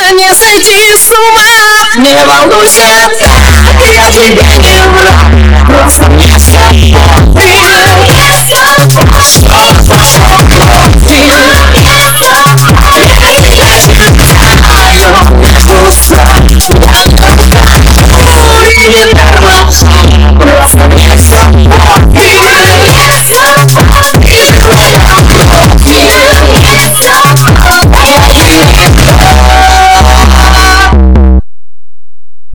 не сойти с ума. Не волнуйся так, я тебя не враг. Просто мне с тобой я с тобой. Что пошел кровь, я с тобой. Я тебя знаю, душа.